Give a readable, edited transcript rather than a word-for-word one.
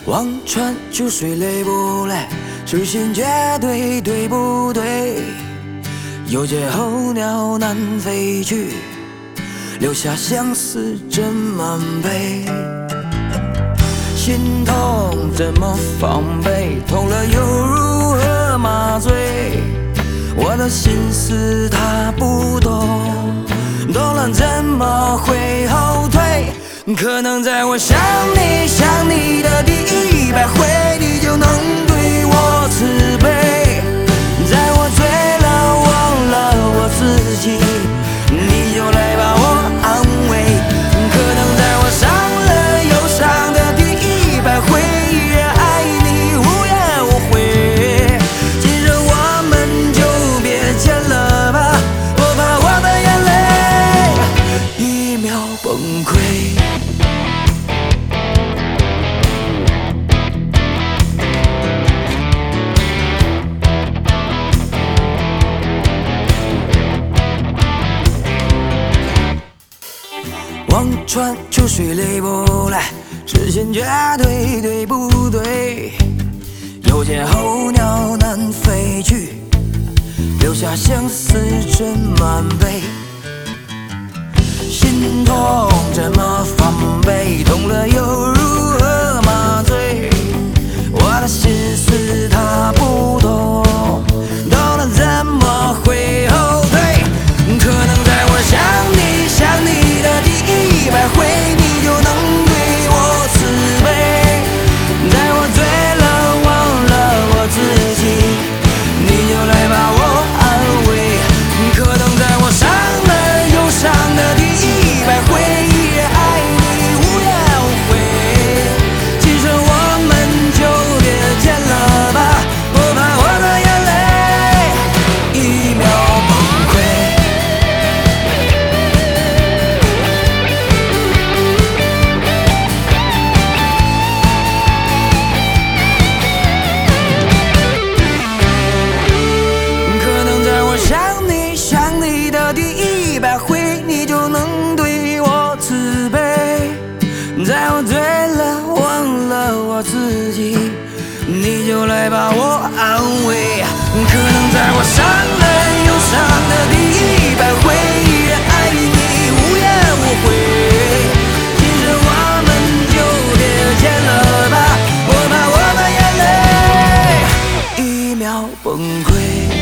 望穿秋水累不累？痴心绝对，对不对？有借候鸟南飞去，留下相思枕满背。心痛怎么防备？痛了又如何麻醉？我的心思他不懂，懂了怎么会后退？可能在我想你的第100回，你就能对我慈悲。在我醉了忘了我自己，你就来把我安慰。可能在我伤了忧伤的第100回，依然爱你无怨无悔。今生我们就别见了吧，我怕我的眼泪1秒崩溃。望穿秋水累不累？痴心绝对，对不对？有借候鸟南飞去，留下相思枕满背。心痛怎么防备？痛了又如何麻醉？我的心思他不懂，懂了怎么会后退？可能在我想你的第100回，你就能对我慈悲。在我醉了忘了我自己，你就来把我安慰。可能在我伤了忧伤的第100回，依然爱你无怨无悔。今生我们就别见了吧，我怕我的眼泪1秒崩溃。想你的第100回，你就能对我慈悲。在我醉了忘了我自己，你就来把我安慰。可能在我伤了忧伤的第100回，依然爱你无怨无悔。今生我们就别见了吧，我怕我的眼泪1秒崩溃。